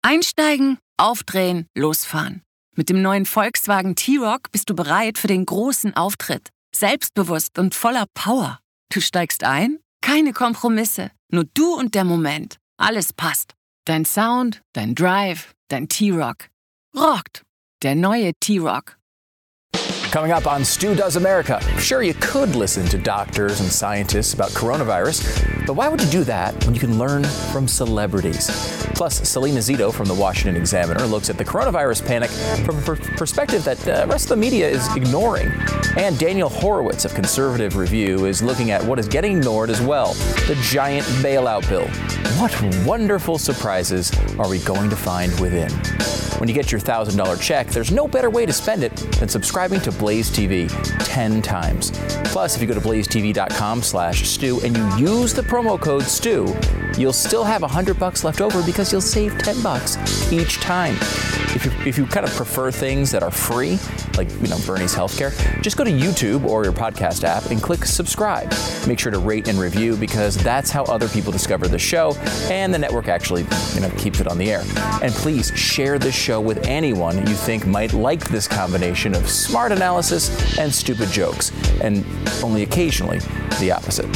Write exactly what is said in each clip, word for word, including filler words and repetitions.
Einsteigen, aufdrehen, losfahren. Mit dem neuen Volkswagen T-Roc bist du bereit für den großen Auftritt. Selbstbewusst und voller Power. Du steigst ein? Keine Kompromisse. Nur du und der Moment. Alles passt. Dein Sound, dein Drive, dein T-Roc. Rockt. Der neue T-Roc. Coming up on Stu Does America. Sure, you could listen to doctors and scientists about coronavirus, but why would you do that when you can learn from celebrities? Plus, Selena Zito from the Washington Examiner looks at the coronavirus panic from a per- perspective that the rest of the media is ignoring. And Daniel Horowitz of Conservative Review is looking at what is getting ignored as well, the giant bailout bill. What wonderful surprises are we going to find within? When you get your one thousand dollars check, there's no better way to spend it than subscribing to Blaze T V ten times. Plus, if you go to blazetv.com slash Stu and you use the promo code Stu, you'll still have one hundred bucks left over because you'll save ten bucks each time. If you, if you kind of prefer things that are free, like, you know, Bernie's Healthcare, just go to YouTube or your podcast app and click subscribe. Make sure to rate and review because that's how other people discover the show and the network actually, you know, keeps it on the air. And please share this show with anyone you think might like this combination of smart analysis and stupid jokes, and only occasionally the opposite.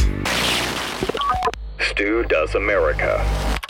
Stu Does America.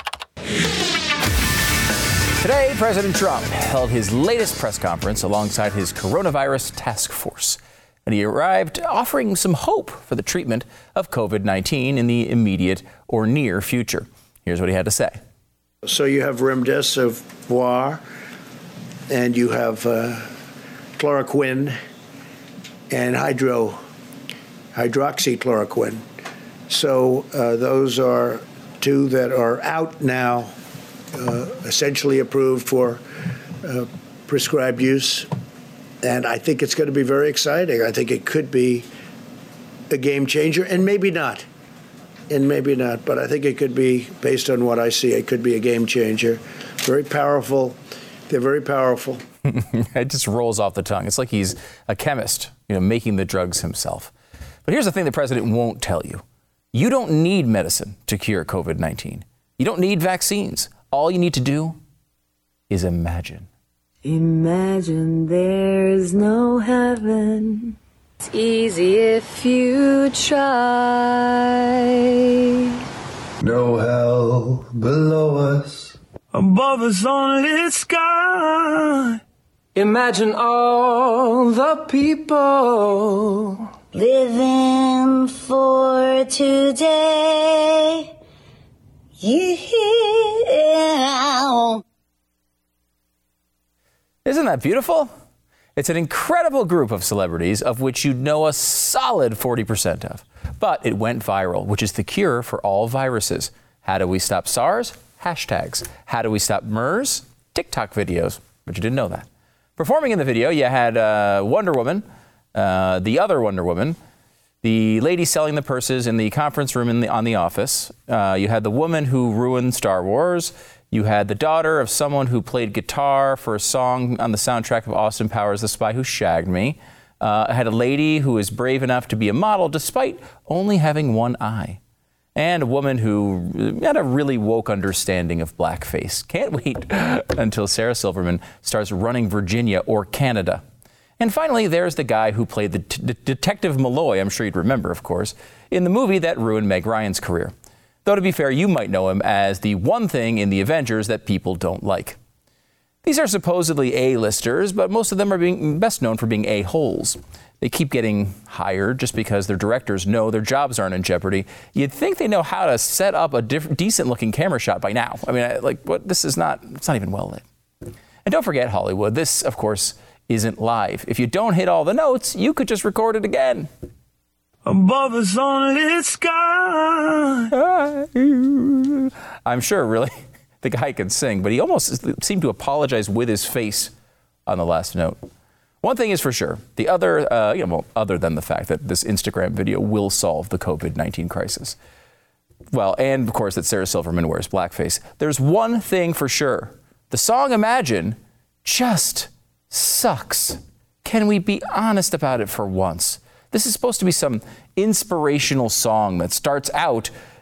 Today, President Trump held his latest press conference alongside his coronavirus task force, and he arrived offering some hope for the treatment of covid nineteen in the immediate or near future. Here's what he had to say. So you have remdesivir, and you have uh, chloroquine and hydro, hydroxychloroquine. So uh, those are two that are out now, uh, essentially approved for uh, prescribed use. And I think it's going to be very exciting. I think it could be a game changer, and maybe not. And maybe not, but I think it could be, based on what I see, it could be a game changer. Very powerful. They're very powerful. It just rolls off the tongue. It's like he's a chemist, you know, making the drugs himself. But here's the thing the president won't tell you. You don't need medicine to cure covid nineteen. You don't need vaccines. All you need to do is imagine. Imagine there's no heaven. It's easy if you try. No hell below us. Above us only sky. Imagine all the people Living for today. Yeah. Isn't that beautiful? It's an incredible group of celebrities of which you know a solid forty percent of. But it went viral, which is the cure for all viruses. How do we stop SARS? Hashtags. How do we stop MERS? TikTok videos. But you didn't know that. Performing in the video, you had uh, Wonder Woman, uh, the other Wonder Woman, the lady selling the purses in the conference room in the, on The Office. Uh, you had the woman who ruined Star Wars. You had the daughter of someone who played guitar for a song on the soundtrack of Austin Powers' The Spy Who Shagged Me. Uh, I had a lady who is brave enough to be a model despite only having one eye. And a woman who had a really woke understanding of blackface. Can't wait until Sarah Silverman starts running Virginia or Canada. And finally, there's the guy who played the t- Detective Malloy, I'm sure you'd remember, of course, in the movie that ruined Meg Ryan's career. Though, to be fair, you might know him as the one thing in the Avengers that people don't like. These are supposedly A-listers, but most of them are being best known for being A-holes. They keep getting hired just because their directors know their jobs aren't in jeopardy. You'd think they know how to set up a diff- decent-looking camera shot by now. I mean, like, what? This is not, it's not even well lit. And don't forget Hollywood. This, of course, isn't live. If you don't hit all the notes, you could just record it again. above us only sky. I'm sure, really, the guy can sing, but he almost seemed to apologize with his face on the last note. One thing is for sure, the other, uh, you know, well, other than the fact that this Instagram video will solve the covid nineteen crisis. Well, and of course that Sarah Silverman wears blackface. There's one thing for sure. The song Imagine just sucks. Can we be honest about it for once? This is supposed to be some inspirational song that starts out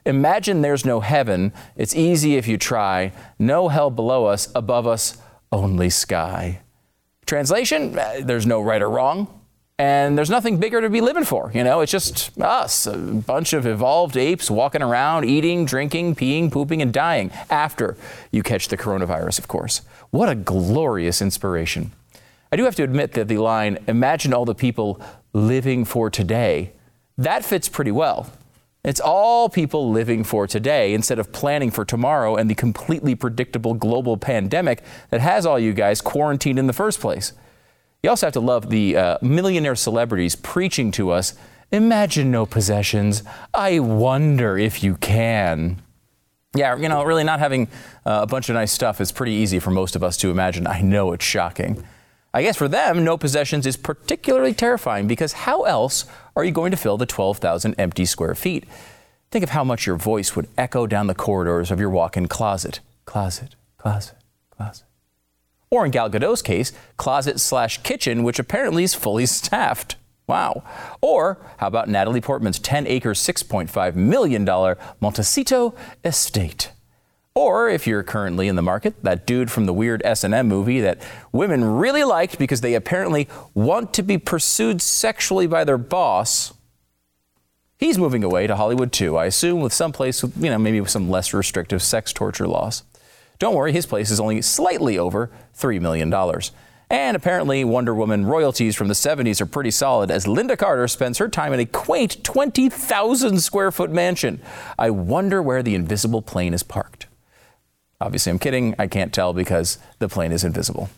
Imagine there's no heaven. It's easy if you try. No hell below us, above us, only sky. Translation, there's no right or wrong. And there's nothing bigger to be living for. You know, it's just us, a bunch of evolved apes walking around, eating, drinking, peeing, pooping, and dying after you catch the coronavirus, of course. What a glorious inspiration. I do have to admit that the line, imagine all the people living for today, that fits pretty well. It's all people living for today instead of planning for tomorrow and the completely predictable global pandemic that has all you guys quarantined in the first place. You also have to love the uh, millionaire celebrities preaching to us, imagine no possessions. I wonder if you can. Yeah, you know, really not having uh, a bunch of nice stuff is pretty easy for most of us to imagine. I know it's shocking. I guess for them, no possessions is particularly terrifying because how else are you going to fill the twelve thousand empty square feet? Think of how much your voice would echo down the corridors of your walk-in closet. Closet, closet, closet. Or in Gal Gadot's case, closet slash kitchen, which apparently is fully staffed. Wow. Or how about Natalie Portman's ten-acre, six point five million dollars Montecito estate? Or if you're currently in the market, that dude from the weird S and M movie that women really liked because they apparently want to be pursued sexually by their boss. He's moving away to Hollywood too, I assume, with some place, with, you know, maybe with some less restrictive sex torture laws. Don't worry, his place is only slightly over three million dollars. And apparently Wonder Woman royalties from the seventies are pretty solid as Linda Carter spends her time in a quaint twenty thousand square foot mansion. I wonder where the invisible plane is parked. Obviously, I'm kidding. I can't tell because the plane is invisible.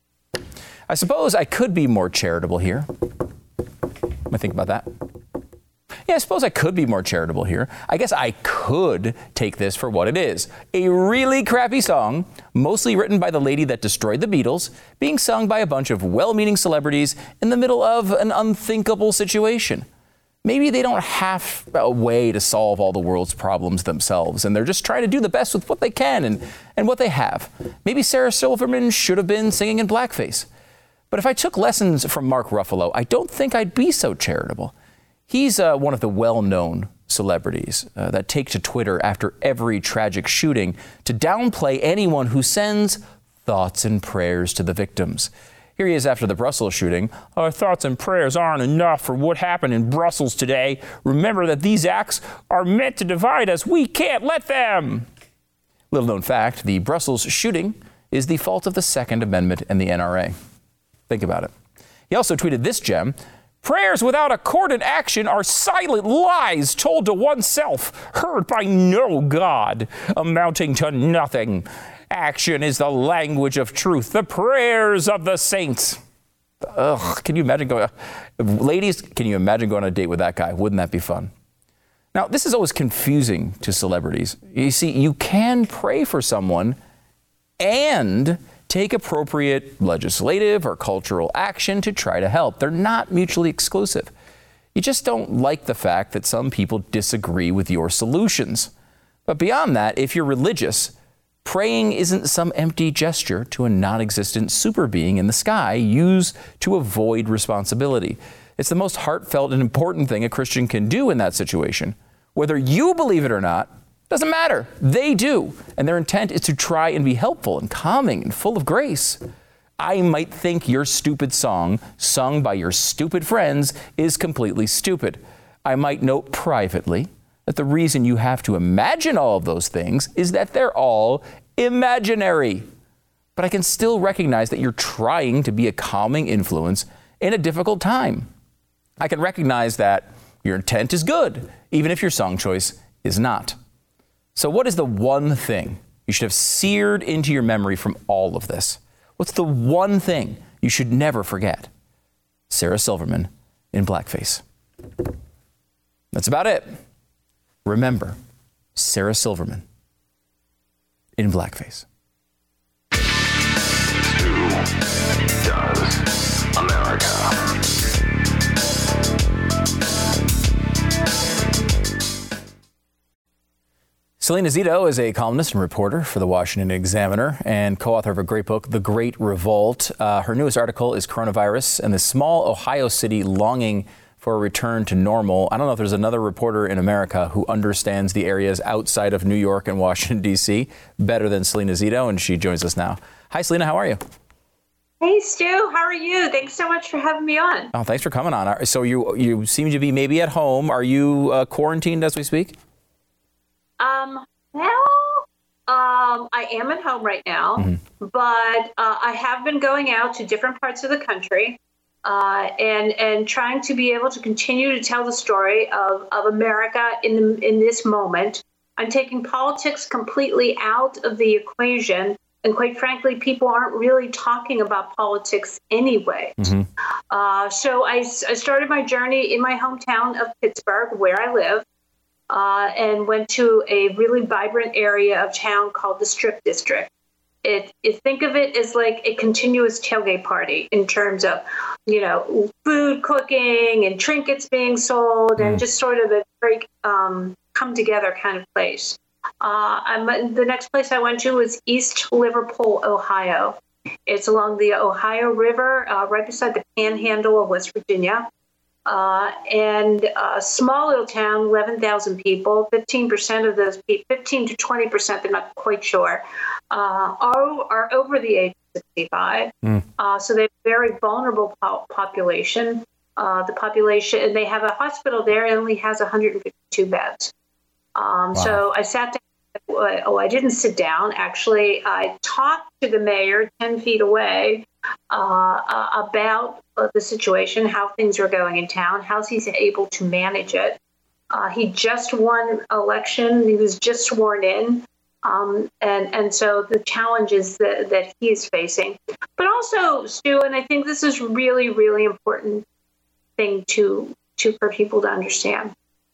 I suppose I could be more charitable here. Let me think about that. Yeah, I suppose I could be more charitable here. I guess I could take this for what it is. A really crappy song, mostly written by the lady that destroyed the Beatles, being sung by a bunch of well-meaning celebrities in the middle of an unthinkable situation. Maybe they don't have a way to solve all the world's problems themselves, and they're just trying to do the best with what they can and, and what they have. Maybe Sarah Silverman should have been singing in blackface. But if I took lessons from Mark Ruffalo, I don't think I'd be so charitable. He's uh, one of the well-known celebrities uh, that take to Twitter after every tragic shooting to downplay anyone who sends thoughts and prayers to the victims. Here he is after the Brussels shooting. Our thoughts and prayers aren't enough for what happened in Brussels today. Remember that these acts are meant to divide us. We can't let them. Little known fact, the Brussels shooting is the fault of the Second Amendment and the N R A. Think about it. He also tweeted this gem. Prayers without a coordinated action are silent lies told to oneself, heard by no God, amounting to nothing. Action is the language of truth, the prayers of the saints. Ugh, can you imagine going, ladies, can you imagine going on a date with that guy? Wouldn't that be fun? Now, this is always confusing to celebrities. You see, you can pray for someone and take appropriate legislative or cultural action to try to help. They're not mutually exclusive. You just don't like the fact that some people disagree with your solutions. But beyond that, if you're religious, praying isn't some empty gesture to a non-existent super being in the sky used to avoid responsibility. It's the most heartfelt and important thing a Christian can do in that situation. Whether you believe it or not, doesn't matter. They do. And their intent is to try and be helpful and calming and full of grace. I might think your stupid song, sung by your stupid friends, is completely stupid. I might note privately that the reason you have to imagine all of those things is that they're all imaginary. But I can still recognize that you're trying to be a calming influence in a difficult time. I can recognize that your intent is good, even if your song choice is not. So what is the one thing you should have seared into your memory from all of this? What's the one thing you should never forget? Sarah Silverman in blackface. That's about it. Remember, Sarah Silverman in blackface. Who does America? Selena Zito is a columnist and reporter for the Washington Examiner and co-author of a great book, The Great Revolt. Uh, her newest article is Coronavirus and the Small Ohio City Longing for a return to normal. I don't know if there's another reporter in America who understands the areas outside of New York and Washington, D C better than Selena Zito, and she joins us now. Hi, Selena. How are you? Hey, Stu. How are you? Thanks so much for having me on. Oh, thanks for coming on. So you you seem to be maybe at home. Are you uh, quarantined as we speak? Um, well, um, I am at home right now, mm-hmm. but uh, I have been going out to different parts of the country. Uh, and and trying to be able to continue to tell the story of, of America in in this moment. I'm taking politics completely out of the equation, and quite frankly, people aren't really talking about politics anyway. Mm-hmm. Uh, so I, I started my journey in my hometown of Pittsburgh, where I live, uh, and went to a really vibrant area of town called the Strip District. It, it think of it as like a continuous tailgate party in terms of, you know, food cooking and trinkets being sold, mm. and just sort of a very um, come together kind of place. Uh, I'm, the next place I went to was East Liverpool, Ohio. It's along the Ohio River, uh, right beside the Panhandle of West Virginia. Uh, and a small little town, eleven thousand people, fifteen percent of those people, fifteen to twenty percent, they're not quite sure, uh, are, are over the age of sixty-five. Mm. Uh, so they're a very vulnerable po- population. Uh, the population, and they have a hospital there, it only has one hundred fifty-two beds. Um, wow. So I sat down. Oh, I didn't sit down. Actually, I talked to the mayor ten feet away uh, uh, about uh, the situation, how things are going in town, how he's able to manage it. Uh, he just won election. He was just sworn in. Um, and, and so the challenges that, that he is facing. But also, Stu, and I think this is really, really important thing to, to for people to understand.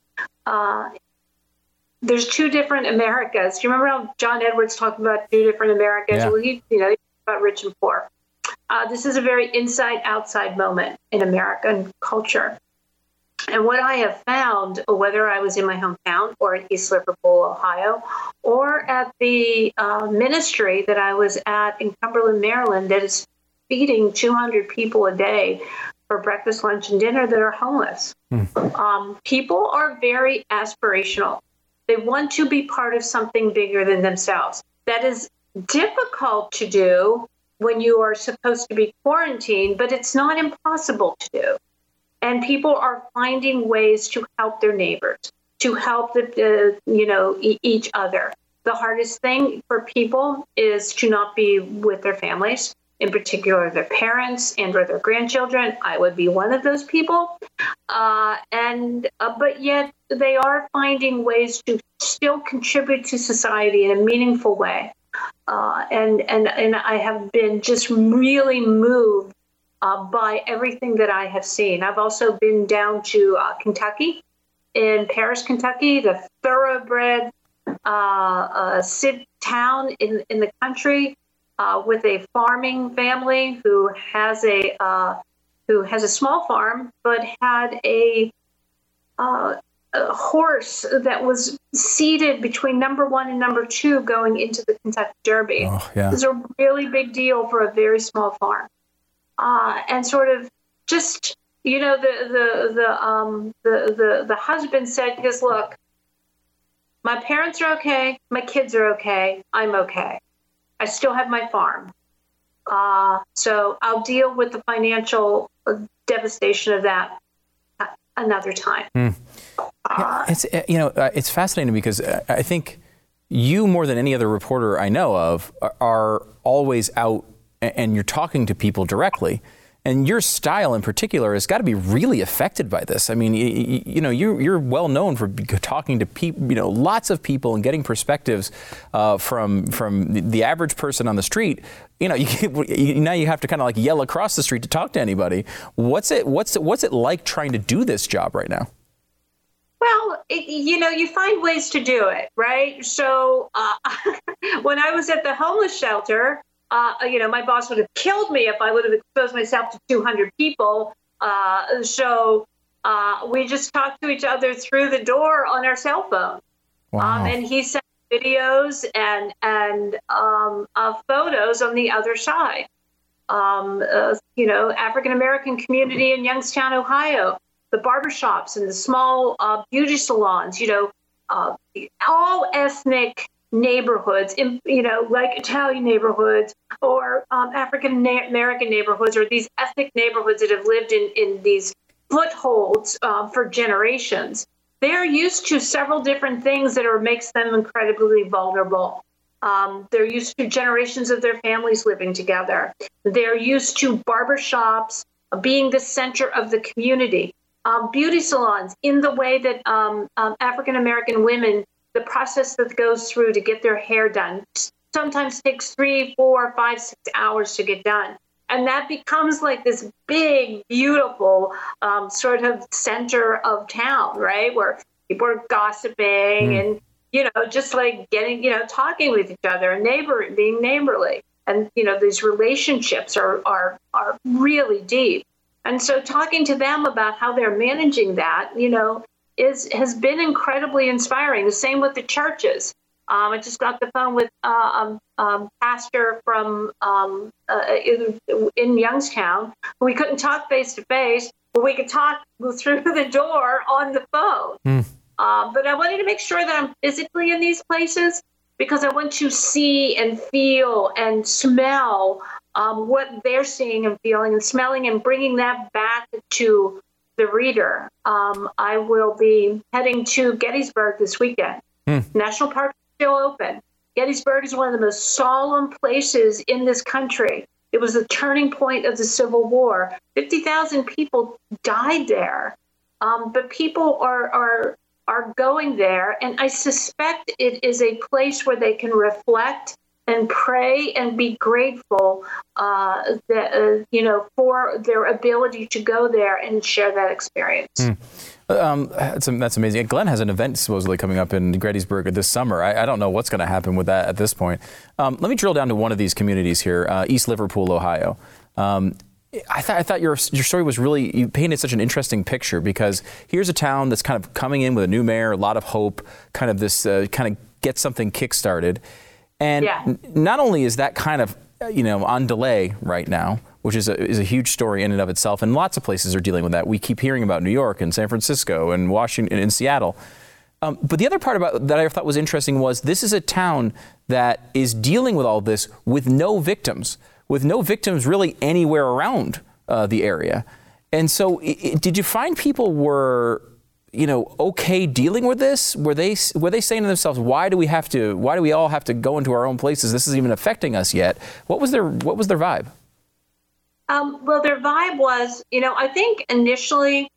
Uh, There's two different Americas. Do you remember how John Edwards talked about two different Americas? Yeah. Well, he, you know, he talked about rich and poor. Uh, this is a very inside-outside moment in American culture. And what I have found, whether I was in my hometown or in East Liverpool, Ohio, or at the uh, ministry that I was at in Cumberland, Maryland, that is feeding two hundred people a day for breakfast, lunch, and dinner that are homeless. Mm. Um, people are very aspirational. They want to be part of something bigger than themselves. That is difficult to do when you are supposed to be quarantined, but it's not impossible to do. And people are finding ways to help their neighbors, to help the, uh, you know, e- each other. The hardest thing for people is to not be with their families, in particular their parents and or their grandchildren. I would be one of those people. Uh, and uh, but yet they are finding ways to still contribute to society in a meaningful way. Uh, and, and, and I have been just really moved uh, by everything that I have seen. I've also been down to uh, Kentucky, in Paris, Kentucky, the thoroughbred uh, uh, sit town in, in the country, uh, with a farming family who has a uh, who has a small farm, but had a, uh, a horse that was seated between number one and number two going into the Kentucky Derby. Oh, yeah. It's a really big deal for a very small farm. Uh, and sort of just, you know, the the the um the the, the husband said, because look, my parents are okay, my kids are okay, I'm okay. I still have my farm. Uh, so I'll deal with the financial devastation of that another time. Mm. Yeah, it's you know uh, it's fascinating because I think you, more than any other reporter I know of, are always out and you're talking to people directly. And your style in particular has got to be really affected by this. I mean, you, you know, you're, you're well known for talking to people, you know, lots of people and getting perspectives uh, from from the average person on the street. You know, you, you, now you have to kind of like yell across the street to talk to anybody. What's it What's it, what's it like trying to do this job right now? Well, it, you know, you find ways to do it, right? So uh, when I was at the homeless shelter, Uh, you know, my boss would have killed me if I would have exposed myself to two hundred people. Uh, so uh, we just talked to each other through the door on our cell phone. Wow. Um, and he sent videos and and um, uh, photos on the other side. Um, uh, you know, African-American community in Youngstown, Ohio. the barbershops and the small uh, beauty salons, you know, uh, all ethnic neighborhoods, in, you know, like Italian neighborhoods or um, African na- American neighborhoods, or these ethnic neighborhoods that have lived in, in these footholds uh, for generations. They're used to several different things that are makes them incredibly vulnerable. Um, they're used to generations of their families living together. They're used to barbershops being the center of the community. Um, beauty salons, in the way that um, um, African-American women, the process that goes through to get their hair done sometimes takes three, four, five, six hours to get done. And that becomes like this big, beautiful um, sort of center of town, right? Where people are gossiping mm. and, you know, just like getting, you know, talking with each other and neighbor, being neighborly. And, you know, these relationships are, are, are really deep. And so talking to them about how they're managing that, you know, is has been incredibly inspiring. The same with the churches. Um, I just got the phone with a uh, um, um, pastor from um, uh, in, in Youngstown. We couldn't talk face to face, but we could talk through the door on the phone. Mm. Um, but I wanted to make sure that I'm physically in these places because I want to see and feel and smell um, what they're seeing and feeling and smelling and bringing that back to the reader. Um, I will be heading to Gettysburg this weekend. Mm. National Park still open. Gettysburg is one of the most solemn places in this country. It was the turning point of the Civil War. fifty thousand people died there, um, but people are, are, are going there, and I suspect it is a place where they can reflect and pray and be grateful uh, that, uh, you know, for their ability to go there and share that experience. Mm. Um, that's, that's amazing. Glenn has an event supposedly coming up in Gettysburg this summer. I, I don't know what's going to happen with that at this point. Um, let me drill down to one of these communities here, uh, East Liverpool, Ohio. Um, I thought I thought your your story was really, you painted such an interesting picture because here's a town that's kind of coming in with a new mayor, a lot of hope, kind of this uh, kind of get something kickstarted. And yeah. n- not only is that kind of, you know, on delay right now, which is a, is a huge story in and of itself, and lots of places are dealing with that. We keep hearing about New York and San Francisco and Washington and Seattle. Um, but the other part about that I thought was interesting was this is a town that is dealing with all this with no victims, with no victims really anywhere around uh, the area. And so it, did you find people were, you know, okay dealing with this? Were they were they saying to themselves, why do we have to, why do we all have to go into our own places? This isn't even affecting us yet. What was their, what was their vibe? Um, well, their vibe was, you know, I think initially,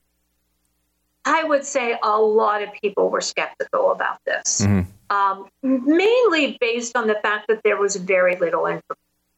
I would say a lot of people were skeptical about this, mm-hmm. um, mainly based on the fact that there was very little information.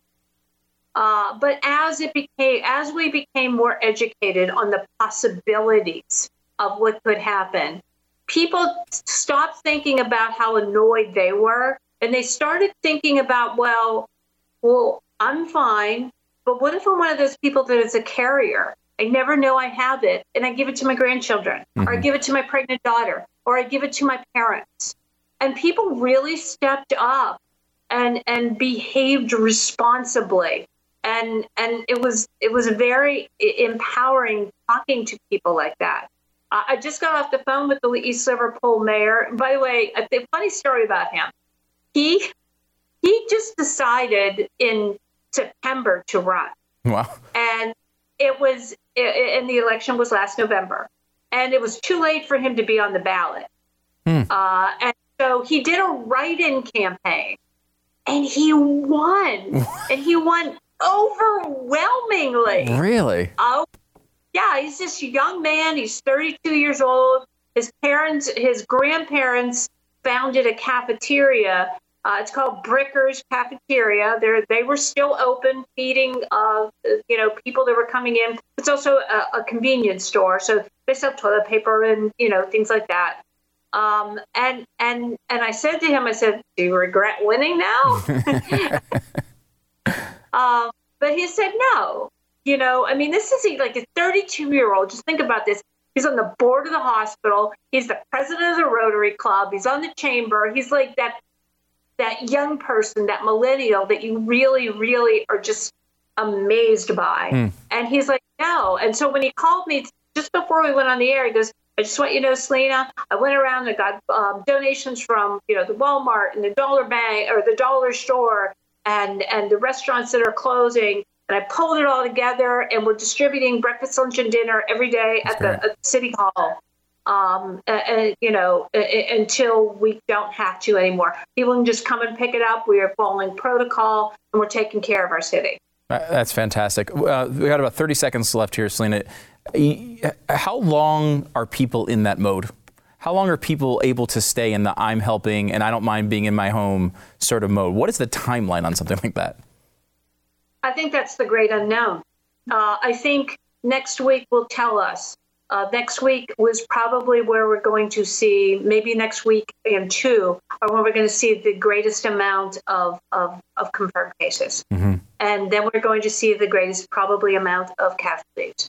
Uh, but as it became, as we became more educated on the possibilities of what could happen, people stopped thinking about how annoyed they were, and they started thinking about, well, well, I'm fine. But what if I'm one of those people that is a carrier? I never know I have it, and I give it to my grandchildren, mm-hmm. or I give it to my pregnant daughter, or I give it to my parents. And people really stepped up and and behaved responsibly, and and it was it was very empowering talking to people like that. Uh, I just got off the phone with the East Liverpool mayor. By the way, a, a funny story about him. He he just decided in September to run. Wow. And it was, and the election was last November. And it was too late for him to be on the ballot. Hmm. Uh, and so he did a write-in campaign. And he won. And he won overwhelmingly. Really? Oh, yeah. He's this young man. He's thirty-two years old. His parents, his grandparents founded a cafeteria. Uh, it's called Bricker's Cafeteria. They're, they were still open, feeding, uh, you know, people that were coming in. It's also a, a convenience store, so they sell toilet paper and, you know, things like that. Um, and and and I said to him, I said, "Do you regret winning now?" um, but he said, "No. You know, I mean, this is like a thirty-two-year-old. Just think about this. He's on the board of the hospital. He's the president of the Rotary Club. He's on the chamber. He's like that." that young person, that millennial that you really, really are just amazed by. Mm. And he's like, no. And so when he called me just before we went on the air, he goes, I just want you to know, Selena, I went around and got um, donations from, you know, the Walmart and the Dollar Bank or the Dollar Store and, and the restaurants that are closing. And I pulled it all together, and we're distributing breakfast, lunch, and dinner every day at the, at City Hall, um, and, you know, until we don't have to anymore. People can just come and pick it up. We are following protocol, and we're taking care of our city. That's fantastic. Uh, we got about thirty seconds left here, Selena. How long are people in that mode? How long are people able to stay in the I'm helping and I don't mind being in my home sort of mode? What is the timeline on something like that? I think that's the great unknown. Uh, I think next week will tell us. Uh, next week was probably where we're going to see, maybe next week and two, or when we're going to see the greatest amount of, of, of confirmed cases. Mm-hmm. And then we're going to see the greatest probably amount of casualties.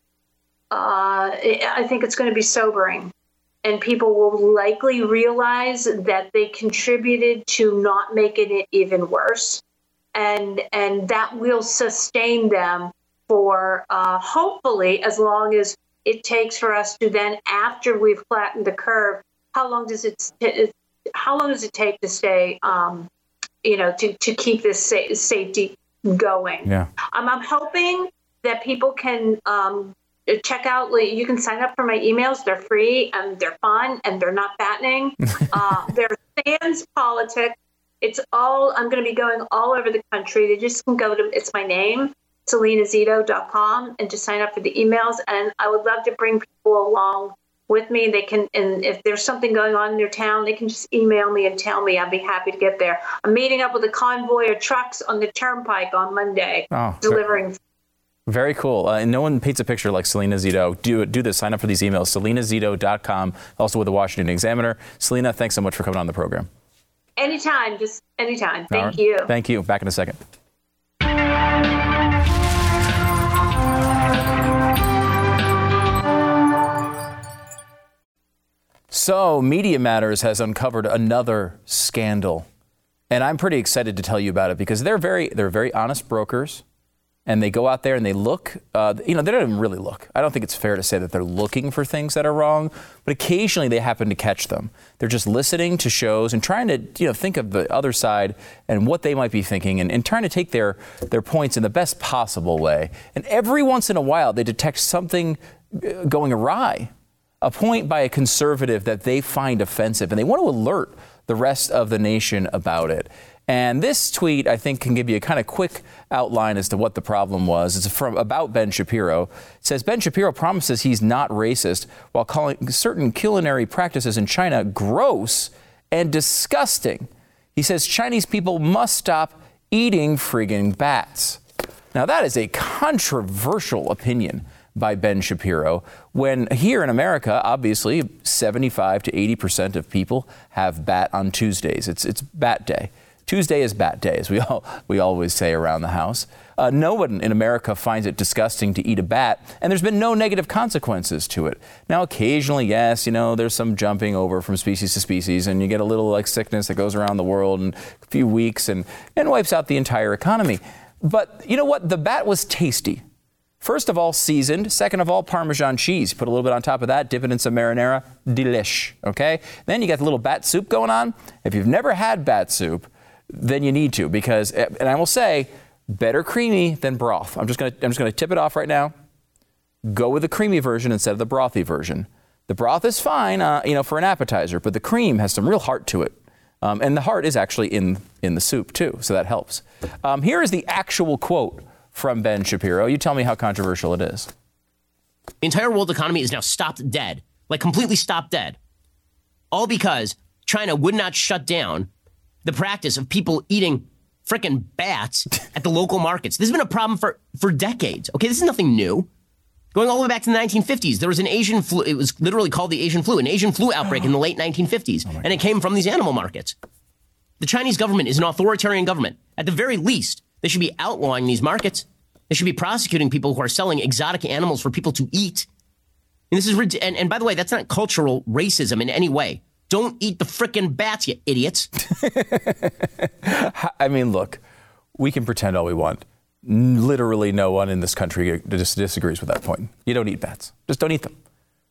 Uh, I think it's going to be sobering. And people will likely realize that they contributed to not making it even worse. And and that will sustain them for uh, hopefully as long as it takes for us to then, after we've flattened the curve, how long does it how long does it take to stay, um, you know, to, to keep this sa- safety going? Yeah, um, I'm hoping that people can um, check out. You can sign up for my emails. They're free and they're fun and they're not fattening. uh, they're sans politics. It's all, I'm going to be going all over the country. They just can go to, it's my name, selena zito dot com, and just sign up for the emails. And I would love to bring people along with me. They can, and if there's something going on in their town, they can just email me and tell me. I'd be happy to get there. I'm meeting up with a convoy of trucks on the turnpike on Monday, oh, delivering. Very cool. Uh, and no one paints a picture like Selena Zito. Do do this. Sign up for these emails, selena zito dot com, also with the Washington Examiner. Selena, thanks so much for coming on the program. Anytime, just anytime. Thank right. you. Thank you. Back in a second. So, Media Matters has uncovered another scandal, and I'm pretty excited to tell you about it because they're very they're very honest brokers. And they go out there and they look, uh, you know, they don't even really look. I don't think it's fair to say that they're looking for things that are wrong, but occasionally they happen to catch them. They're just listening to shows and trying to, you know, think of the other side and what they might be thinking and, and trying to take their, their points in the best possible way. And every once in a while they detect something going awry, a point by a conservative that they find offensive, and they want to alert the rest of the nation about it. And this tweet, I think, can give you a kind of quick outline as to what the problem was. It's from about Ben Shapiro. It says, Ben Shapiro promises he's not racist while calling certain culinary practices in China gross and disgusting. He says Chinese people must stop eating friggin' bats. Now, that is a controversial opinion by Ben Shapiro, when here in America, obviously, seventy-five to eighty percent of people have bat on Tuesdays. It's it's bat day. Tuesday is bat day, as we all we always say around the house. Uh, no one in America finds it disgusting to eat a bat, and there's been no negative consequences to it. Now, occasionally, yes, you know, there's some jumping over from species to species, and you get a little like sickness that goes around the world in a few weeks and, and wipes out the entire economy. But you know what? The bat was tasty. First of all, seasoned. Second of all, Parmesan cheese. Put a little bit on top of that, dip it in some marinara. Delish, okay? Then you got the little bat soup going on. If you've never had bat soup, then you need to, because, and I will say, better creamy than broth. I'm just gonna, I'm just gonna tip it off right now. Go with the creamy version instead of the brothy version. The broth is fine, uh, you know, for an appetizer, but the cream has some real heart to it, um, and the heart is actually in in the soup too, so that helps. Um, here is the actual quote from Ben Shapiro. You tell me how controversial it is. The entire world economy is now stopped dead, like completely stopped dead, all because China would not shut down the practice of people eating frickin' bats at the local markets. This has been a problem for, for decades. Okay, this is nothing new. Going all the way back to the nineteen fifties, there was an Asian flu. It was literally called the Asian flu, an Asian flu outbreak in the late nineteen fifties. Oh, and it came from these animal markets. The Chinese government is an authoritarian government. At the very least, they should be outlawing these markets. They should be prosecuting people who are selling exotic animals for people to eat. And this is, and, and by the way, that's not cultural racism in any way. Don't eat the frickin' bats, you idiots. I mean, look, we can pretend all we want. Literally no one in this country dis- disagrees with that point. You don't eat bats. Just don't eat them.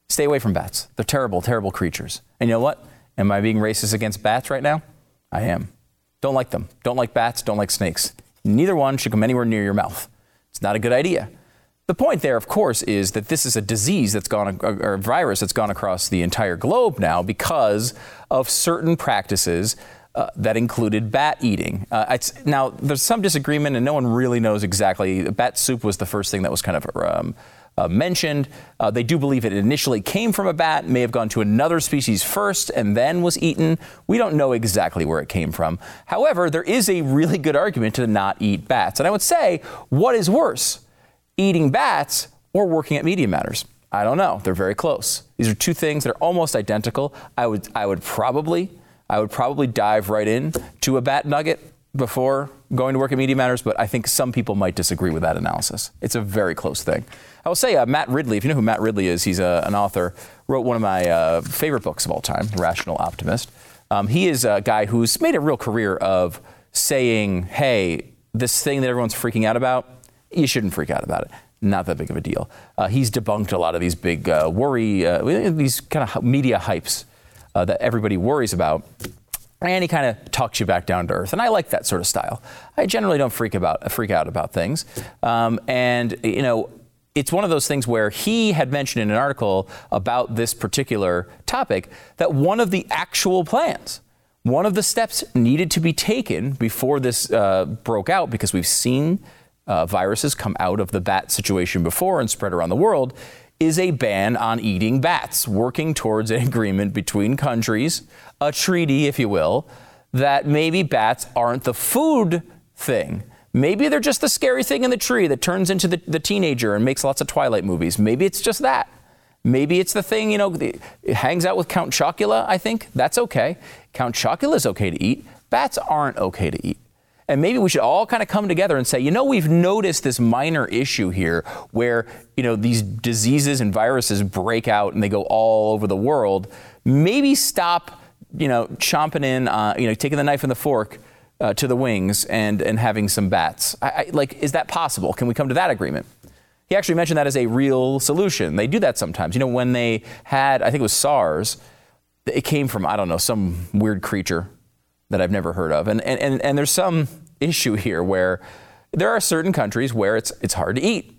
Stay away from bats. They're terrible, terrible creatures. And you know what? Am I being racist against bats right now? I am. Don't like them. Don't like bats. Don't like snakes. Neither one should come anywhere near your mouth. It's not a good idea. The point there, of course, is that this is a disease that's gone, or a virus that's gone across the entire globe now because of certain practices uh, that included bat eating. Uh, it's, now, there's some disagreement, and no one really knows exactly. Bat soup was the first thing that was kind of um, uh, mentioned. Uh, they do believe it initially came from a bat, may have gone to another species first, and then was eaten. We don't know exactly where it came from. However, there is a really good argument to not eat bats. And I would say, what is worse? Eating bats or working at Media Matters? I don't know. They're very close. These are two things that are almost identical. I would I would probably I would probably dive right in to a bat nugget before going to work at Media Matters, but I think some people might disagree with that analysis. It's a very close thing. I will say uh, Matt Ridley, if you know who Matt Ridley is, he's a, an author, wrote one of my uh, favorite books of all time, Rational Optimist. Um, he is a guy who's made a real career of saying, hey, this thing that everyone's freaking out about, you shouldn't freak out about it. Not that big of a deal. Uh, he's debunked a lot of these big uh, worry, uh, these kind of media hypes uh, that everybody worries about. And he kind of talks you back down to earth. And I like that sort of style. I generally don't freak about freak out about things. Um, and, you know, it's one of those things where he had mentioned in an article about this particular topic that one of the actual plans, one of the steps needed to be taken before this uh, broke out, because we've seen uh, viruses come out of the bat situation before and spread around the world, is a ban on eating bats, working towards an agreement between countries, a treaty, if you will, that maybe bats aren't the food thing. Maybe they're just the scary thing in the tree that turns into the, the teenager and makes lots of Twilight movies. Maybe it's just that. Maybe it's the thing, you know, the, it hangs out with Count Chocula, I think. That's okay. Count Chocula is okay to eat. Bats aren't okay to eat. And maybe we should all kind of come together and say, you know, we've noticed this minor issue here where, you know, these diseases and viruses break out and they go all over the world. Maybe stop, you know, chomping in, uh, you know, taking the knife and the fork uh, to the wings and, and having some bats. I, I, like, is that possible? Can we come to that agreement? He actually mentioned that as a real solution. They do that sometimes. You know, when they had, I think it was SARS, it came from, I don't know, some weird creature that I've never heard of. And, and, and, and there's some issue here where there are certain countries where it's it's hard to eat.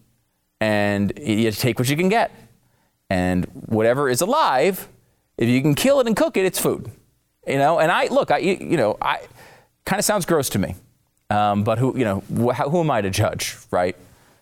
And you take what you can get. And whatever is alive, if you can kill it and cook it, it's food. You know, and I, look, I, you know, I kind of sounds gross to me. Um, but who, you know, wh- who am I to judge, right?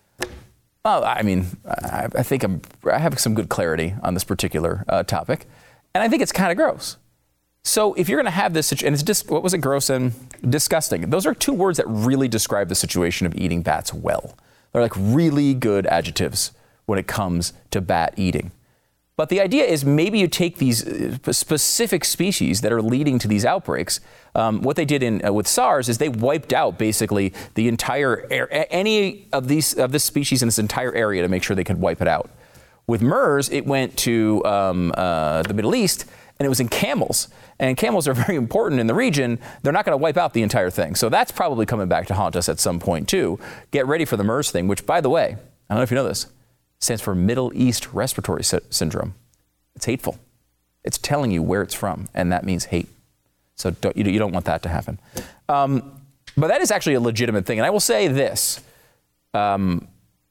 Well, I mean, I, I think I'm, I have some good clarity on this particular uh, topic. And I think it's kind of gross. So if you're going to have this, and it's just, what was it, gross and disgusting? Those are two words that really describe the situation of eating bats well. They're like really good adjectives when it comes to bat eating. But the idea is maybe you take these specific species that are leading to these outbreaks. Um, what they did in uh, with SARS is they wiped out basically the entire air, any of these of this species in this entire area to make sure they could wipe it out. With MERS, it went to um, uh, the Middle East. And it was in camels. And camels are very important in the region. They're not going to wipe out the entire thing. So that's probably coming back to haunt us at some point, too. Get ready for the MERS thing, which, by the way, I don't know if you know this, stands for Middle East Respiratory Sy- Syndrome. It's hateful. It's telling you where it's from, and that means hate. So don't, you, you don't want that to happen. Um, but that is actually a legitimate thing. And I will say this. Um,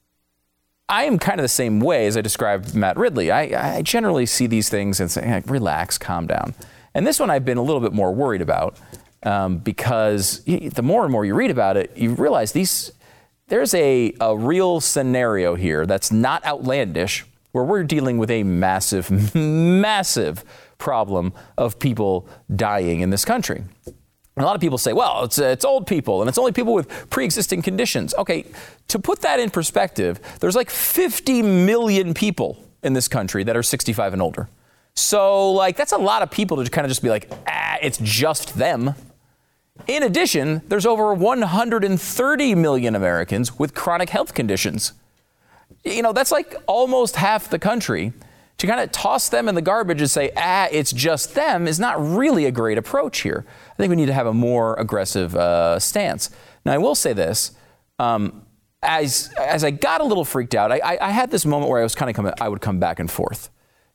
I am kind of the same way as I described Matt Ridley. I, I generally see these things and say, hey, relax, calm down. And this one I've been a little bit more worried about um, because the more and more you read about it, you realize these there's a, a real scenario here that's not outlandish where we're dealing with a massive, massive problem of people dying in this country. A lot of people say, well, it's, uh, it's old people and it's only people with pre-existing conditions. Okay, to put that in perspective, there's like fifty million people in this country that are sixty-five and older. So, like, that's a lot of people to kind of just be like, ah, it's just them. In addition, there's over one hundred thirty million Americans with chronic health conditions. You know, that's like almost half the country. To kind of toss them in the garbage and say, ah, it's just them is not really a great approach here. I think we need to have a more aggressive uh, stance. Now, I will say this. Um, as as I got a little freaked out, I, I, I had this moment where I was kind of coming, I would come back and forth.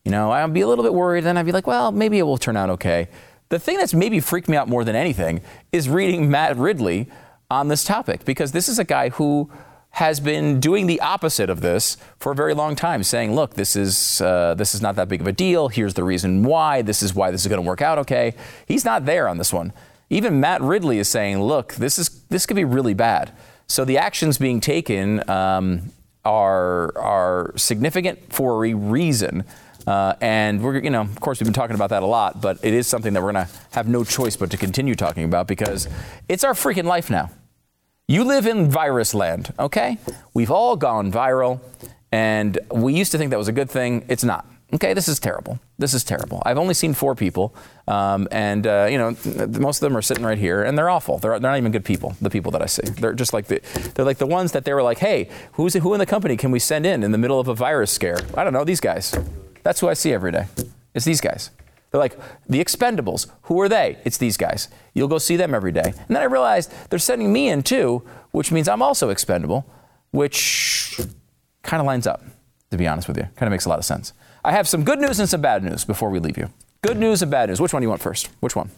You know, I'd be a little bit worried. Then I'd be like, well, maybe it will turn out okay. The thing that's maybe freaked me out more than anything is reading Matt Ridley on this topic, because this is a guy who has been doing the opposite of this for a very long time, saying, look, this is uh, this is not that big of a deal. Here's the reason why. This is why this is going to work out okay. He's not there on this one. Even Matt Ridley is saying, look, this is this could be really bad. So the actions being taken um, are are significant for a reason. Uh, and we're, you know, of course, we've been talking about that a lot, but it is something that we're going to have no choice but to continue talking about, because it's our freaking life now. You live in virus land, okay? We've all gone viral, and we used to think that was a good thing. It's not. Okay, this is terrible. This is terrible. I've only seen four people, um, and uh, you know, most of them are sitting right here, and they're awful. They're, they're not even good people. The people that I see, they're just like the they're like the ones that they were like, hey, who's who in the company can we send in in the middle of a virus scare? I don't know, these guys. That's who I see every day. It's these guys. They're like, the Expendables. Who are they? It's these guys. You'll go see them every day. And then I realized they're sending me in too, which means I'm also expendable, which kind of lines up, to be honest with you. Kind of makes a lot of sense. I have some good news and some bad news before we leave you. Good news and bad news. Which one do you want first? Which one?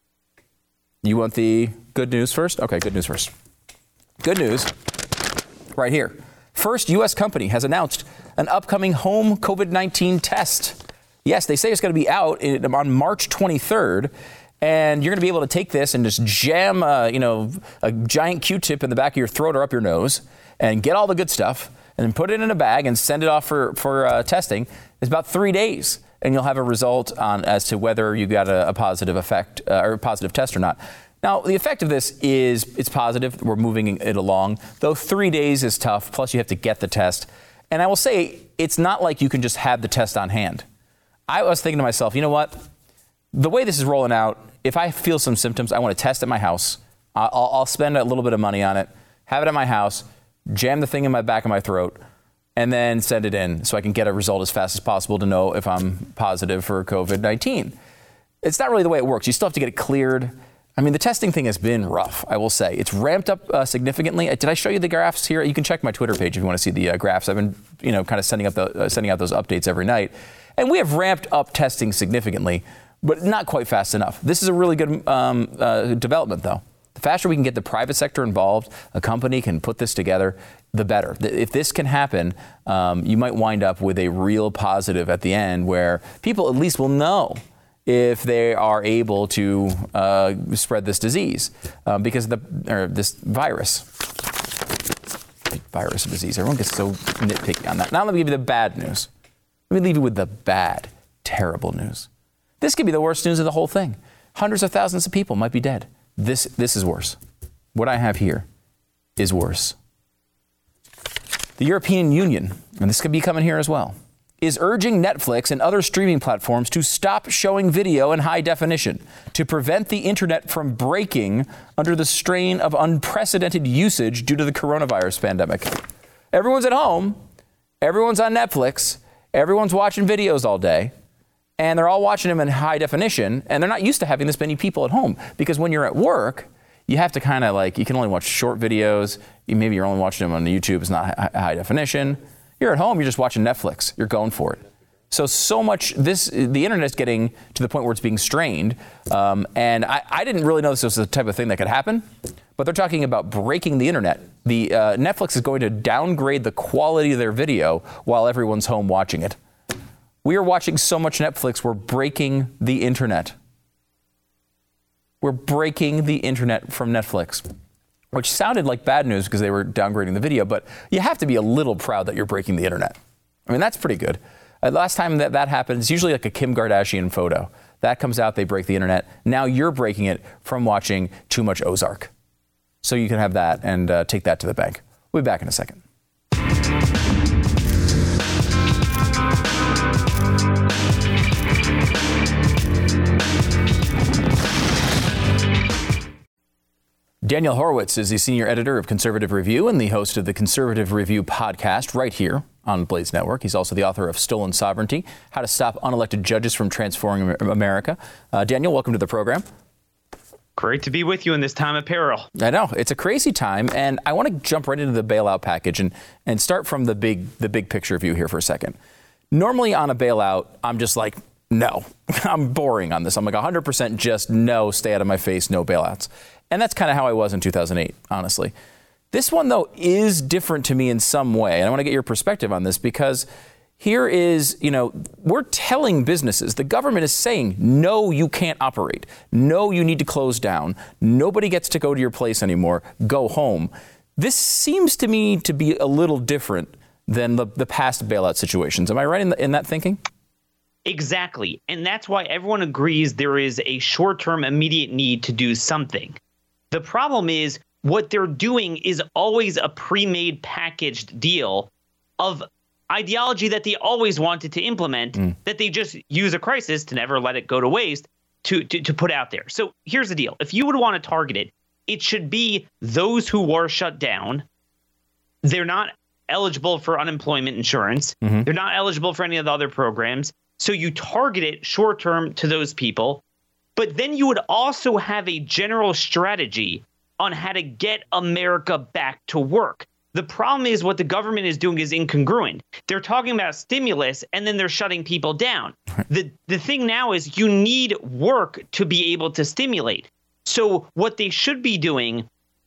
You want the good news first? Okay, good news first. Good news, right here. First U S company has announced an upcoming home COVID nineteen test. Yes, they say it's going to be out in, on March twenty-third, and you're going to be able to take this and just jam, uh, you know, a giant Q-tip in the back of your throat or up your nose and get all the good stuff and then put it in a bag and send it off for, for uh, testing. It's about three days, and you'll have a result on as to whether you got a, a positive effect uh, or a positive test or not. Now, the effect of this is it's positive. We're moving it along, though three days is tough. Plus, you have to get the test. And I will say, it's not like you can just have the test on hand. I was thinking to myself, you know what? The way this is rolling out, if I feel some symptoms, I want to test at my house. I'll, I'll spend a little bit of money on it, have it at my house, jam the thing in my back of my throat, and then send it in so I can get a result as fast as possible to know if I'm positive for COVID nineteen. It's not really the way it works. You still have to get it cleared. I mean, the testing thing has been rough, I will say. It's ramped up uh, significantly. Did I show you the graphs here? You can check my Twitter page if you want to see the uh, graphs. I've been, you know, kind of sending up the uh, sending out those updates every night. And we have ramped up testing significantly, but not quite fast enough. This is a really good um, uh, development, though. The faster we can get the private sector involved, a company can put this together, the better. If this can happen, um, you might wind up with a real positive at the end where people at least will know if they are able to uh, spread this disease uh, because of the or this virus. Virus or disease. Everyone gets so nitpicky on that. Now let me give you the bad news. Let me leave you with the bad, terrible news. This could be the worst news of the whole thing. Hundreds of thousands of people might be dead. This this is worse. What I have here is worse. The European Union, and this could be coming here as well, is urging Netflix and other streaming platforms to stop showing video in high definition to prevent the internet from breaking under the strain of unprecedented usage due to the coronavirus pandemic. Everyone's at home, everyone's on Netflix, everyone's watching videos all day, and they're all watching them in high definition, and they're not used to having this many people at home because when you're at work, you have to kind of like, you can only watch short videos, maybe you're only watching them on YouTube, it's not high definition. You're at home, you're just watching Netflix. You're going for it. So, so much, this, the internet's getting to the point where it's being strained. Um, and I, I didn't really know this was the type of thing that could happen, but they're talking about breaking the internet. The uh, Netflix is going to downgrade the quality of their video while everyone's home watching it. We are watching so much Netflix, we're breaking the internet. We're breaking the internet from Netflix. Which sounded like bad news because they were downgrading the video, but you have to be a little proud that you're breaking the internet. I mean, that's pretty good. Uh, last time that that happened, it's usually like a Kim Kardashian photo. That comes out, they break the internet. Now you're breaking it from watching too much Ozark. So you can have that and uh, take that to the bank. We'll be back in a second. Daniel Horowitz is the senior editor of Conservative Review and the host of the Conservative Review podcast right here on Blaze Network. He's also the author of Stolen Sovereignty, How to Stop Unelected Judges from Transforming America. Uh, Daniel, welcome to the program. Great to be with you in this time of peril. I know, it's a crazy time, and I want to jump right into the bailout package and, and start from the big the big picture view here for a second. Normally on a bailout, I'm just like, no, I'm boring on this. I'm like one hundred percent just no, stay out of my face, no bailouts. And that's kind of how I was in two thousand eight, honestly. This one, though, is different to me in some way. And I want to get your perspective on this because here is, you know, we're telling businesses, the government is saying, no, you can't operate. No, you need to close down. Nobody gets to go to your place anymore. Go home. This seems to me to be a little different than the, the past bailout situations. Am I right in, the, in that thinking? Exactly. And that's why everyone agrees there is a short-term immediate need to do something. The problem is what they're doing is always a pre-made packaged deal of ideology that they always wanted to implement, mm. that they just use a crisis to never let it go to waste to, to, to put out there. So here's the deal. If you would want to target it, it should be those who were shut down. They're not eligible for unemployment insurance. Mm-hmm. They're not eligible for any of the other programs. So you target it short term to those people. But then you would also have a general strategy on how to get America back to work. The problem is what the government is doing is incongruent. They're talking about stimulus and then they're shutting people down. The the thing now is you need work to be able to stimulate. So what they should be doing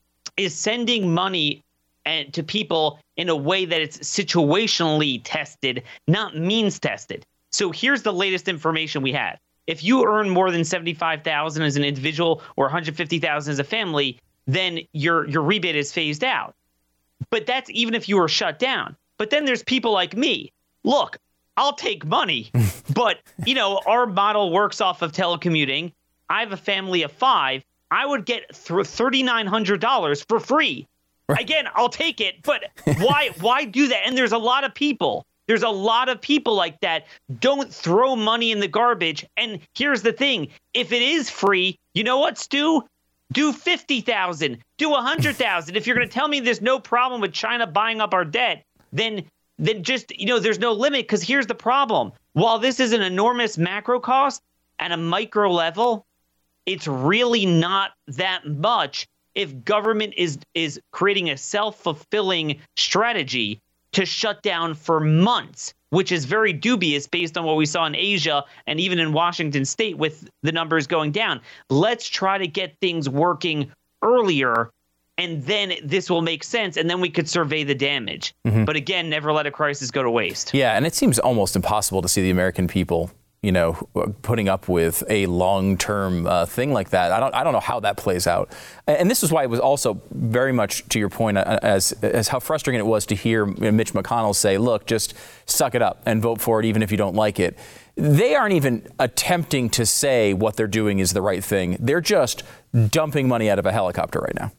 is sending money and to people in a way that it's situationally tested, not means tested. So here's the latest information we have. If you earn more than seventy-five thousand dollars as an individual or one hundred fifty thousand dollars as a family, then your your rebate is phased out. But that's even if you were shut down. But then there's people like me. Look, I'll take money, but you know, our model works off of telecommuting. I have a family of five. I would get through three thousand nine hundred dollars for free. Again, I'll take it, but why why do that? And there's a lot of people. There's a lot of people like that. Don't throw money in the garbage. And here's the thing. If it is free, you know what, Stu? Do fifty thousand, do one hundred thousand. If you're going to tell me there's no problem with China buying up our debt, then then just, you know, there's no limit. Because here's the problem. While this is an enormous macro cost at a micro level, it's really not that much if government is is creating a self-fulfilling strategy to shut down for months, which is very dubious based on what we saw in Asia and even in Washington state with the numbers going down. Let's try to get things working earlier, and then this will make sense, and then we could survey the damage. Mm-hmm. But again, never let a crisis go to waste. Yeah, and it seems almost impossible to see the American people, you know, putting up with a long-term uh, thing like that. I don't, I don't know how that plays out. And this is why it was also very much to your point as as how frustrating it was to hear Mitch McConnell say, look, just suck it up and vote for it even if you don't like it. They aren't even attempting to say what they're doing is the right thing. They're just dumping money out of a helicopter right now.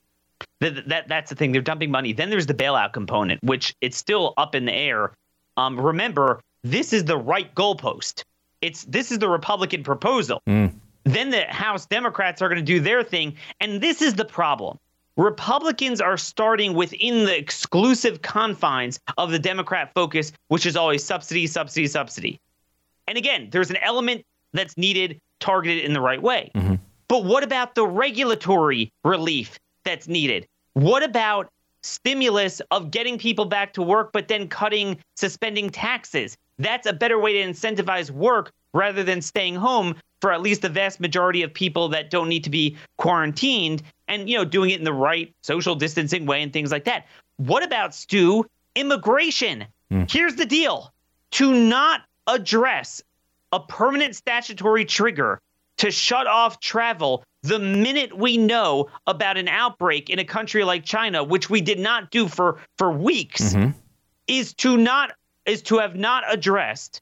That, that That's the thing. They're dumping money. Then there's the bailout component, which it's still up in the air. Um, remember, this is the right goalpost. It's this is the Republican proposal. Mm. Then the House Democrats are going to do their thing. And this is the problem. Republicans are starting within the exclusive confines of the Democrat focus, which is always subsidy, subsidy, subsidy. And again, there's an element that's needed, targeted in the right way. Mm-hmm. But what about the regulatory relief that's needed? What about stimulus of getting people back to work, but then cutting, suspending taxes? That's a better way to incentivize work rather than staying home for at least the vast majority of people that don't need to be quarantined and, you know, doing it in the right social distancing way and things like that. What about, Stu, immigration? Mm. Here's the deal. To not address a permanent statutory trigger to shut off travel the minute we know about an outbreak in a country like China, which we did not do for, for weeks, mm-hmm. is to not is to have not addressed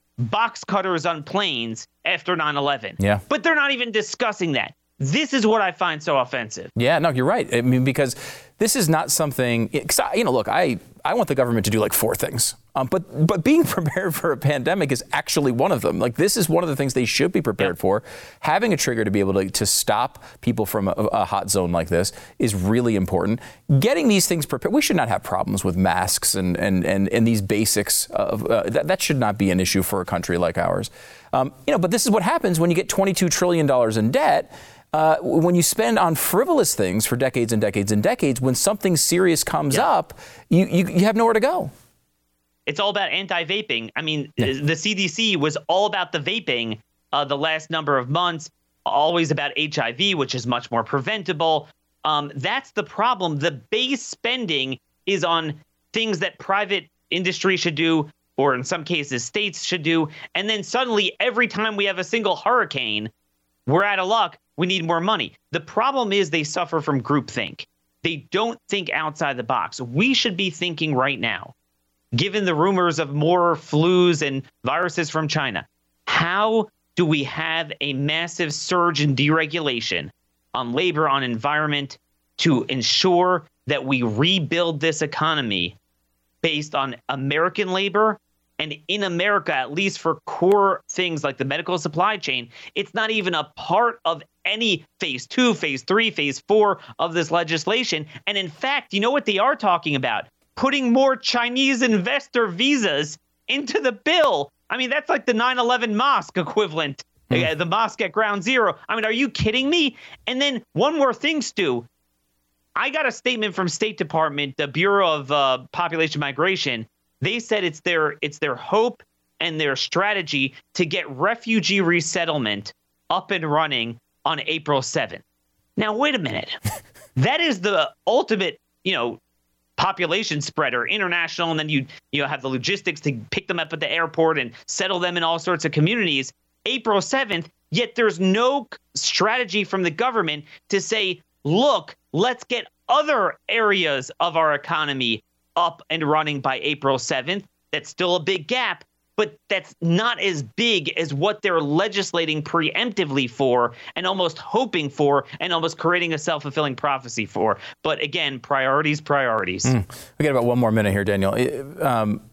box cutters on planes after nine eleven. Yeah. But they're not even discussing that. This is what I find so offensive. Yeah, no, you're right. I mean, because this is not something, you know, look, I, I want the government to do like four things. Um, but but being prepared for a pandemic is actually one of them. Like, this is one of the things they should be prepared yep. for. Having a trigger to be able to, to stop people from a, a hot zone like this is really important. Getting these things prepared. We should not have problems with masks and, and, and, and these basics. Of uh, that, that should not be an issue for a country like ours. Um, you know, but this is what happens when you get twenty-two trillion dollars in debt. Uh, when you spend on frivolous things for decades and decades and decades, when something serious comes yep. up, you, you, you have nowhere to go. It's all about anti-vaping. I mean, yeah. the C D C was all about the vaping uh, the last number of months, always about H I V, which is much more preventable. Um, that's the problem. The base spending is on things that private industry should do, or in some cases states should do. And then suddenly every time we have a single hurricane, we're out of luck. We need more money. The problem is they suffer from groupthink. They don't think outside the box. We should be thinking right now, given the rumors of more flus and viruses from China, how do we have a massive surge in deregulation on labor, on environment, to ensure that we rebuild this economy based on American labor? And in America, at least for core things like the medical supply chain, it's not even a part of any phase two, phase three, phase four of this legislation. And in fact, you know what they are talking about? Putting more Chinese investor visas into the bill. I mean, that's like the nine eleven mosque equivalent, mm. the mosque at Ground Zero. I mean, are you kidding me? And then one more thing, Stu. I got a statement from State Department, the Bureau of uh, Population Migration. They said it's their it's their hope and their strategy to get refugee resettlement up and running on April seventh. Now, wait a minute. That is the ultimate, you know, population spreader, international, and then you you know have the logistics to pick them up at the airport and settle them in all sorts of communities. April seventh, yet there's no strategy from the government to say, look, let's get other areas of our economy up and running by April seventh. That's still a big gap, but that's not as big as what they're legislating preemptively for and almost hoping for and almost creating a self-fulfilling prophecy for. But again, priorities, priorities. Mm. We got about one more minute here, Daniel. It, um,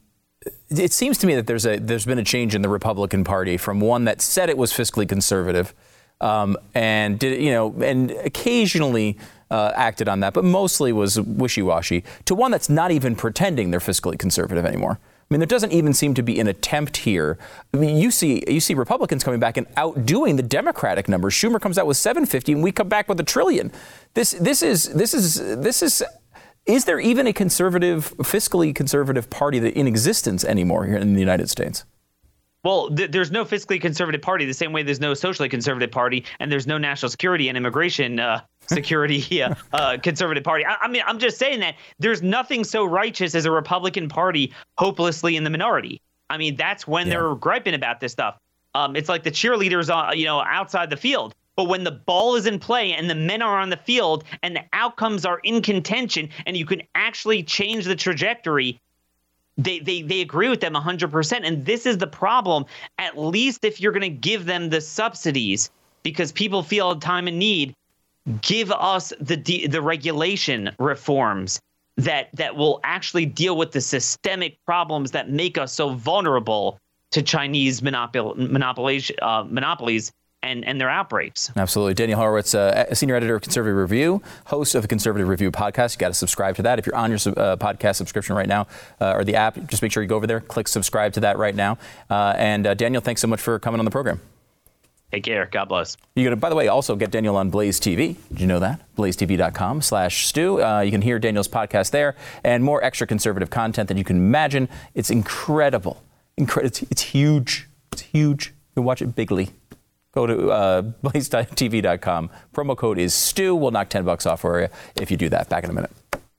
it seems to me that there's a there's been a change in the Republican Party from one that said it was fiscally conservative um, and did you know and occasionally Uh, acted on that, but mostly was wishy-washy, to one that's not even pretending they're fiscally conservative anymore. I mean, there doesn't even seem to be an attempt here. I mean, you see, you see Republicans coming back and outdoing the Democratic numbers. Schumer comes out with seven fifty, and we come back with a trillion. This, this is, this is, this is. Is there even a conservative, fiscally conservative party that in existence anymore here in the United States? Well, th- there's no fiscally conservative party the same way there's no socially conservative party, and there's no national security and immigration uh, security uh, uh, conservative party. I, I mean, I'm just saying that there's nothing so righteous as a Republican Party hopelessly in the minority. I mean, that's when yeah. they're griping about this stuff. Um, it's like the cheerleaders, uh, you know, outside the field. But when the ball is in play and the men are on the field and the outcomes are in contention and you can actually change the trajectory, They, they they agree with them one hundred percent. And this is the problem, at least if you're going to give them the subsidies, because people feel a time of need, give us the de- the regulation reforms that, that will actually deal with the systemic problems that make us so vulnerable to Chinese monopol- monopolies, uh, monopolies and, and their outbreaks. Absolutely. Daniel Horowitz, uh, senior editor of Conservative Review, host of the Conservative Review podcast. You got to subscribe to that. If you're on your uh, podcast subscription right now uh, or the app, just make sure you go over there, click subscribe to that right now. Uh, and uh, Daniel, thanks so much for coming on the program. Take care. God bless. You got to, by the way, also get Daniel on Blaze T V. Did you know that? blaze t v dot com slash Stu. Uh, you can hear Daniel's podcast there and more extra conservative content than you can imagine. It's incredible. Incre- it's, it's huge. It's huge. You can watch it bigly. Go to uh, blaze t v dot com. Promo code is Stu. We'll knock ten bucks off for you if you do that. Back in a minute.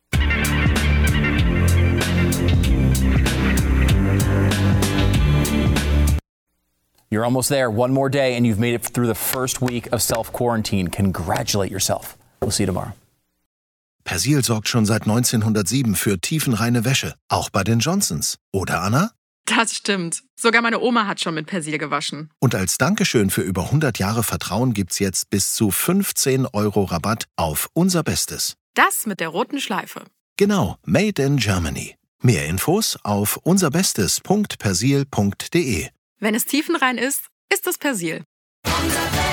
You're almost there. One more day, and you've made it through the first week of self-quarantine. Congratulate yourself. We'll see you tomorrow. Persil sorgt schon seit neunzehnhundertsieben für tiefenreine Wäsche. Auch bei den Johnsons. Oder, Anna? Das stimmt. Sogar meine Oma hat schon mit Persil gewaschen. Und als Dankeschön für über hundert Jahre Vertrauen gibt's jetzt bis zu fünfzehn Euro Rabatt auf unser Bestes. Das mit der roten Schleife. Genau, made in Germany. Mehr Infos auf unserbestes punkt persil punkt de. Wenn es tiefenrein ist, ist es Persil. Unser